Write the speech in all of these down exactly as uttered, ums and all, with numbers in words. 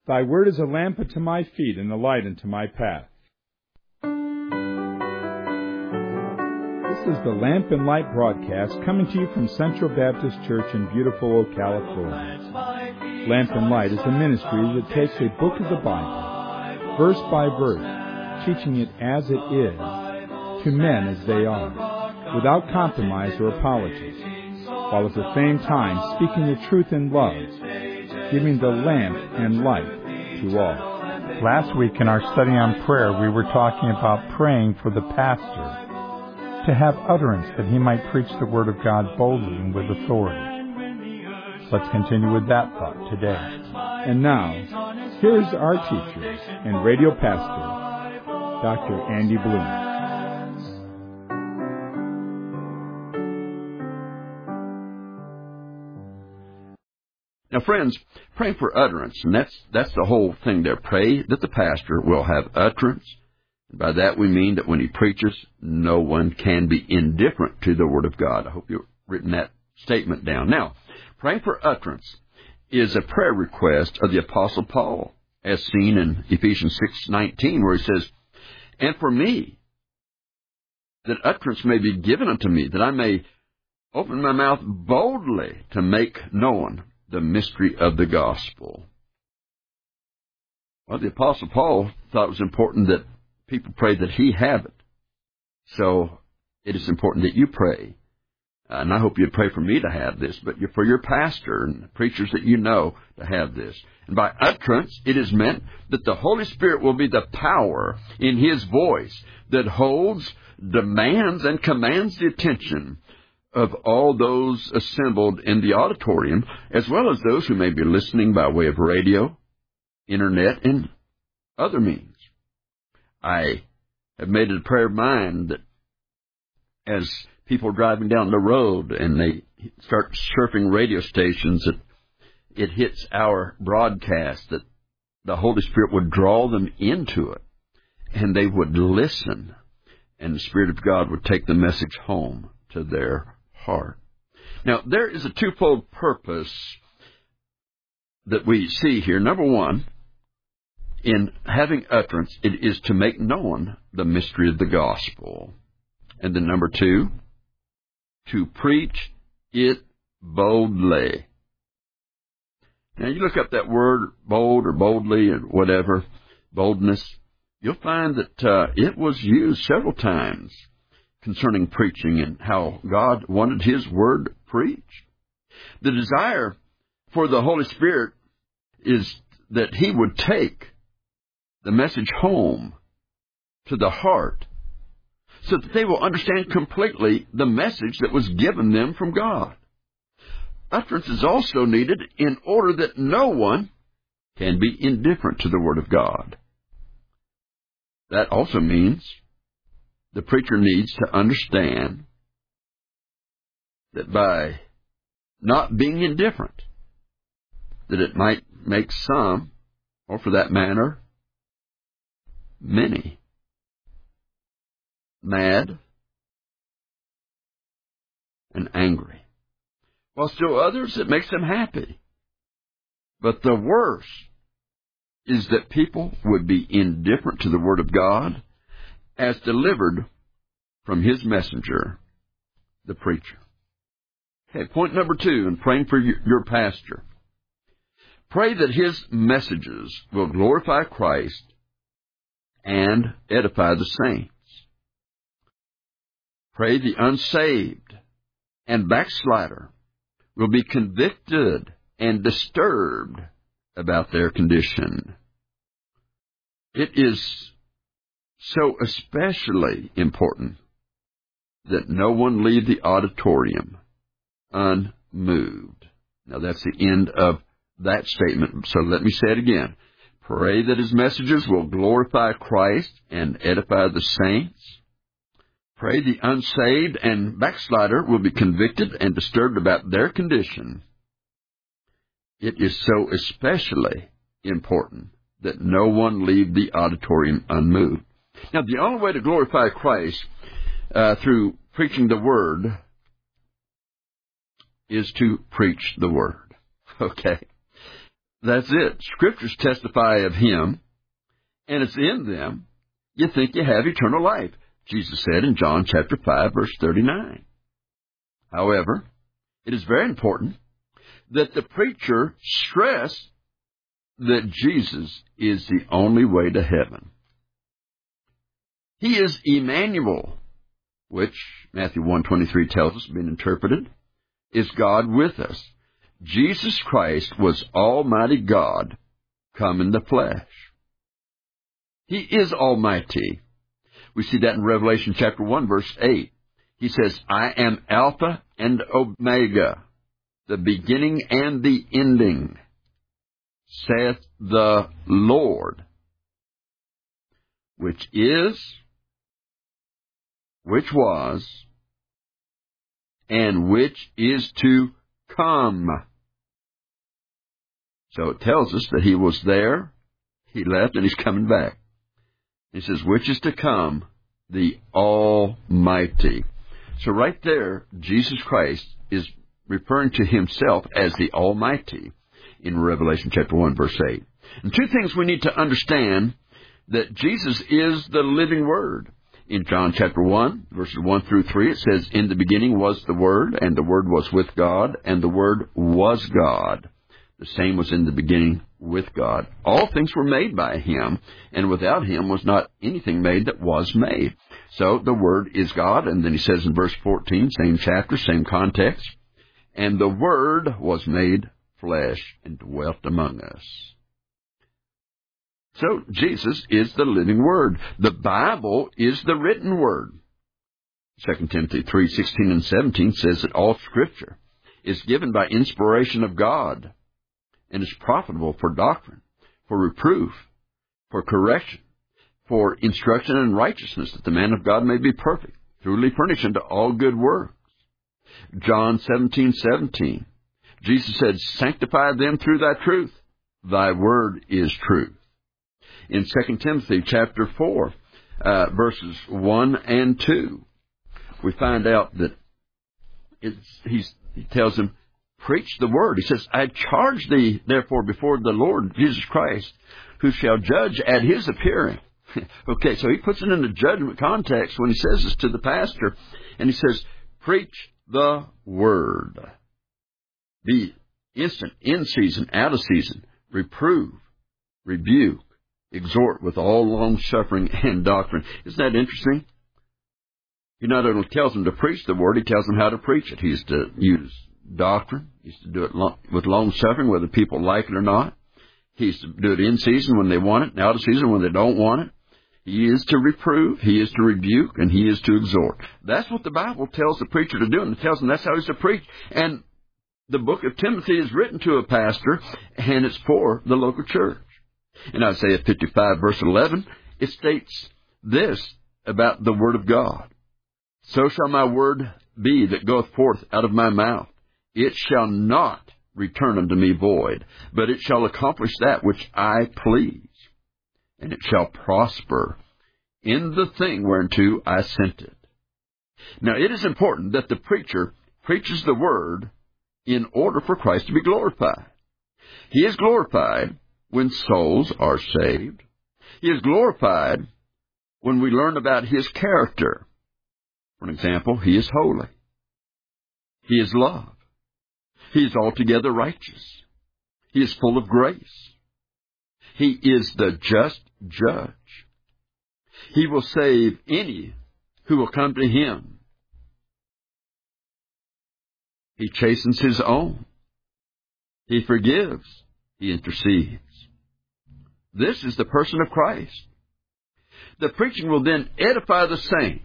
Thy word is a lamp unto my feet and a light unto my path. This is the Lamp and Light broadcast coming to you from Central Baptist Church in beautiful Ocala, Florida. Lamp and Light is a ministry that takes a book of the Bible, verse by verse, teaching it as it is, to men as they are, without compromise or apologies, while at the same time speaking the truth in love, giving the lamp and light to all. Last week in our study on prayer, we were talking about praying for the pastor to have utterance that he might preach the Word of God boldly and with authority. Let's continue with that thought today. And now, here's our teacher and radio pastor, Doctor Andy Bloom. Now, friends, praying for utterance, and that's that's the whole thing there. Pray that the pastor will have utterance. And by that we mean that when he preaches, no one can be indifferent to the Word of God. I hope you've written that statement down. Now, praying for utterance is a prayer request of the Apostle Paul, as seen in Ephesians six nineteen, where he says, "And for me, that utterance may be given unto me, that I may open my mouth boldly to make known the mystery of the gospel." Well, the Apostle Paul thought it was important that people pray that he have it. So it is important that you pray. Uh, and I hope you'd pray for me to have this, but for your pastor and preachers that you know to have this. And by utterance, it is meant that the Holy Spirit will be the power in His voice that holds, demands, and commands the attention of all those assembled in the auditorium, as well as those who may be listening by way of radio, internet, and other means. I have made it a prayer of mine that as people are driving down the road and they start surfing radio stations, that it hits our broadcast, that the Holy Spirit would draw them into it, and they would listen, and the Spirit of God would take the message home to their heart. Now, there is a twofold purpose that we see here. Number one, in having utterance, it is to make known the mystery of the gospel. And then number two, to preach it boldly. Now, you look up that word, bold or boldly or whatever, boldness, you'll find that uh, it was used several times concerning preaching and how God wanted His Word preached. The desire for the Holy Spirit is that He would take the message home to the heart so that they will understand completely the message that was given them from God. Utterance is also needed in order that no one can be indifferent to the Word of God. That also means the preacher needs to understand that by not being indifferent, that it might make some, or for that matter, many, mad and angry, while still others it makes them happy. But the worst is that people would be indifferent to the Word of God as delivered from His messenger, the preacher. Okay, point number two in praying for your, your pastor. Pray that his messages will glorify Christ and edify the saints. Pray the unsaved and backslider will be convicted and disturbed about their condition. It is so especially important that no one leave the auditorium unmoved. Now, that's the end of that statement. So let me say it again. Pray that his messages will glorify Christ and edify the saints. Pray the unsaved and backslider will be convicted and disturbed about their condition. It is so especially important that no one leave the auditorium unmoved. Now, the only way to glorify Christ uh, through preaching the Word is to preach the Word. Okay? That's it. Scriptures testify of him, and it's in them. You think you have eternal life. Jesus said in John chapter five, verse thirty-nine. However, it is very important that the preacher stress that Jesus is the only way to heaven. He is Emmanuel, which Matthew one twenty-three tells us, being interpreted, is God with us. Jesus Christ was Almighty God come in the flesh. He is Almighty. We see that in Revelation chapter one, verse eight. He says, I am Alpha and Omega, the beginning and the ending, saith the Lord, which is, which was, and which is to come. So it tells us that he was there, he left, and he's coming back. He says, which is to come, the Almighty. So right there, Jesus Christ is referring to himself as the Almighty in Revelation chapter one, verse eight. And two things we need to understand, that Jesus is the living Word. In John chapter one, verses one through three, it says, in the beginning was the Word, and the Word was with God, and the Word was God. The same was in the beginning with God. All things were made by him, and without him was not anything made that was made. So the Word is God, and then he says in verse fourteen, same chapter, same context, and the Word was made flesh and dwelt among us. So Jesus is the living Word. The Bible is the written Word. Second Timothy three sixteen and seventeen says that all Scripture is given by inspiration of God, and is profitable for doctrine, for reproof, for correction, for instruction in righteousness, that the man of God may be perfect, truly furnished unto all good works. John seventeen seventeen, Jesus said, sanctify them through thy truth. Thy word is truth. In Second Timothy chapter four, uh, verses one and two, we find out that it's, he's, he tells them, preach the word. He says, I charge thee, therefore, before the Lord Jesus Christ, who shall judge at his appearing. Okay, so he puts it in the judgment context when he says this to the pastor, and he says, preach the word. Be instant, in season, out of season, reprove, rebuke, exhort with all long-suffering and doctrine. Isn't that interesting? He not only tells them to preach the word, he tells them how to preach it. He's to use doctrine. He's to do it long, with long-suffering, whether people like it or not. He's to do it in season when they want it, and out of season when they don't want it. He is to reprove, he is to rebuke, and he is to exhort. That's what the Bible tells the preacher to do, and it tells him that's how he's to preach. And the book of Timothy is written to a pastor, and it's for the local church. In Isaiah fifty-five, verse eleven, it states this about the Word of God. So shall my word be that goeth forth out of my mouth. It shall not return unto me void, but it shall accomplish that which I please, and it shall prosper in the thing whereunto I sent it. Now, it is important that the preacher preaches the word in order for Christ to be glorified. He is glorified when souls are saved. He is glorified when we learn about his character. For example, he is holy. He is love. He is altogether righteous. He is full of grace. He is the just judge. He will save any who will come to him. He chastens his own. He forgives. He intercedes. This is the person of Christ. The preaching will then edify the saints.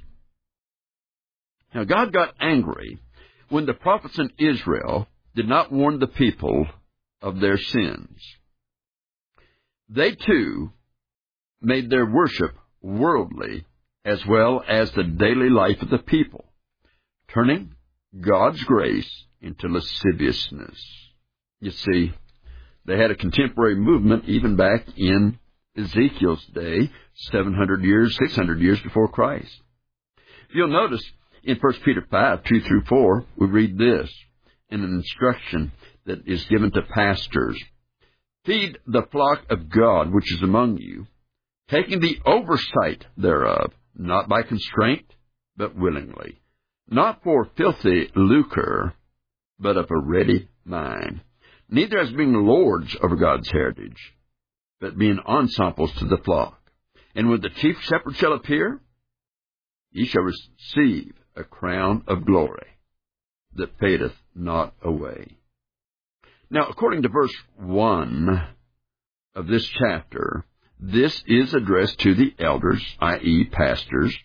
Now, God got angry when the prophets in Israel did not warn the people of their sins. They, too, made their worship worldly as well as the daily life of the people, turning God's grace into lasciviousness. You see, they had a contemporary movement even back in Ezekiel's day, seven hundred years, six hundred years before Christ. You'll notice in First Peter five, two through four, we read this in an instruction that is given to pastors. Feed the flock of God which is among you, taking the oversight thereof, not by constraint, but willingly, not for filthy lucre, but of a ready mind, neither as being lords over God's heritage, but being ensamples to the flock. And when the chief shepherd shall appear, ye shall receive a crown of glory that fadeth not away. Now, according to verse one of this chapter, this is addressed to the elders, that is pastors,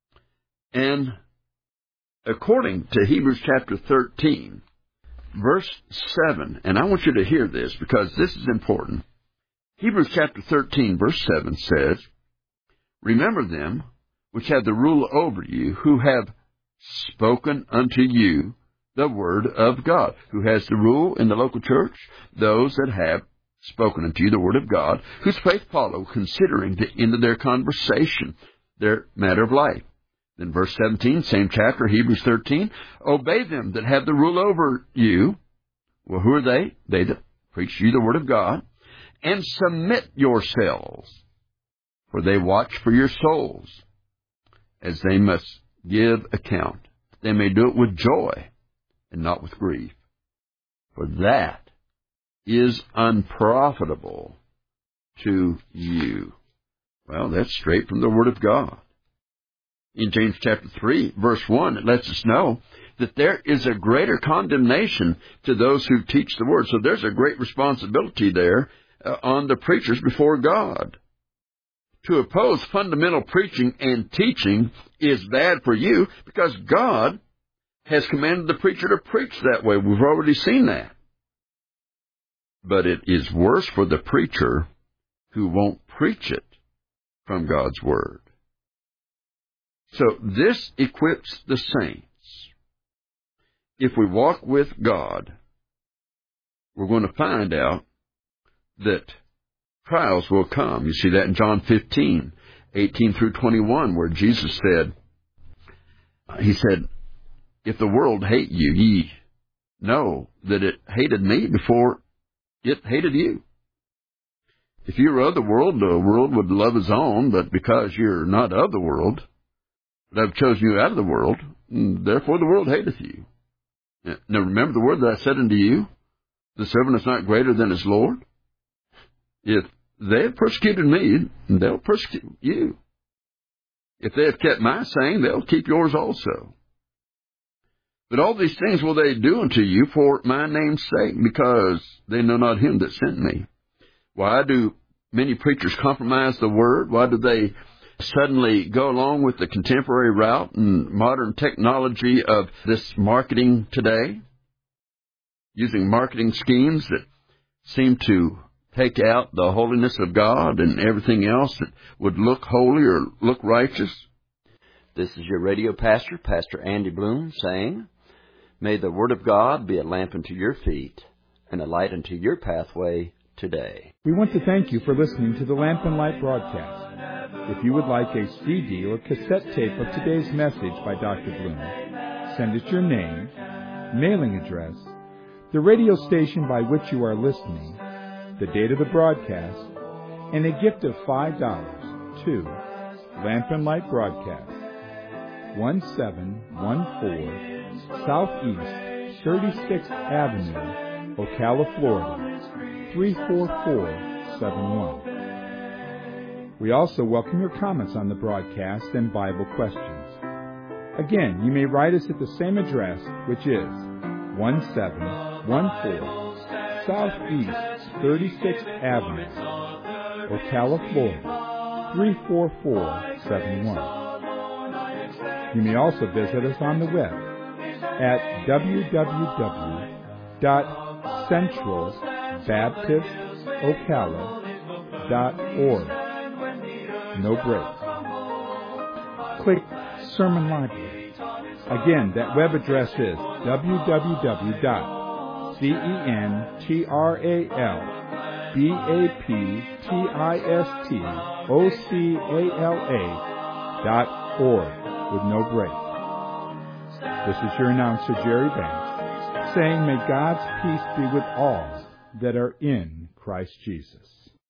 and according to Hebrews chapter thirteen, verse seven, and I want you to hear this because this is important. Hebrews chapter thirteen, verse seven says, remember them which have the rule over you, who have spoken unto you the word of God. Who has the rule in the local church? Those that have spoken unto you the word of God, whose faith follow, considering the end of their conversation, their matter of life. Then verse seventeen, same chapter, Hebrews thirteen, obey them that have the rule over you. Well, who are they? They that preach you the word of God. And submit yourselves, for they watch for your souls, as they must give account. They may do it with joy, and not with grief. For that is unprofitable to you. Well, that's straight from the Word of God. In James chapter three, verse one, it lets us know that there is a greater condemnation to those who teach the Word. So there's a great responsibility there uh, on the preachers before God. To oppose fundamental preaching and teaching is bad for you because God has commanded the preacher to preach that way. We've already seen that. But it is worse for the preacher who won't preach it from God's Word. So this equips the saints. If we walk with God, we're going to find out that trials will come. You see that in John fifteen, eighteen through twenty-one, where Jesus said, He said, if the world hate you, ye know that it hated me before it hated you. If you were of the world, the world would love his own, but because you're not of the world, but I've chosen you out of the world, therefore the world hateth you. Now remember the word that I said unto you, the servant is not greater than his Lord. If they have persecuted me, they'll persecute you. If they have kept my saying, they'll keep yours also. But all these things will they do unto you for my name's sake, because they know not him that sent me. Why do many preachers compromise the word? Why do they suddenly go along with the contemporary route and modern technology of this marketing today, using marketing schemes that seem to take out the holiness of God and everything else that would look holy or look righteous? This is your radio pastor, Pastor Andy Bloom, saying, may the Word of God be a lamp unto your feet and a light unto your pathway today. We want to thank you for listening to the Lamp and Light broadcast. If you would like a C D or cassette tape of today's message by Doctor Bloom, send us your name, mailing address, the radio station by which you are listening, the date of the broadcast, and a gift of five dollars to Lamp and Light Broadcast, one seven one four Southeast thirty-sixth Avenue, Ocala, Florida, three four four seven one. We also welcome your comments on the broadcast and Bible questions. Again, you may write us at the same address, which is one seven one four Southeast thirty-sixth Avenue, Ocala, Florida, three four four seven one. You may also visit us on the web at w w w dot central baptist ocala dot org. No breaks. Click Sermon Library. Again, that web address is w w w dot central baptist ocala dot org with no breaks. This is your announcer, Jerry Banks, saying, may God's peace be with all that are in Christ Jesus.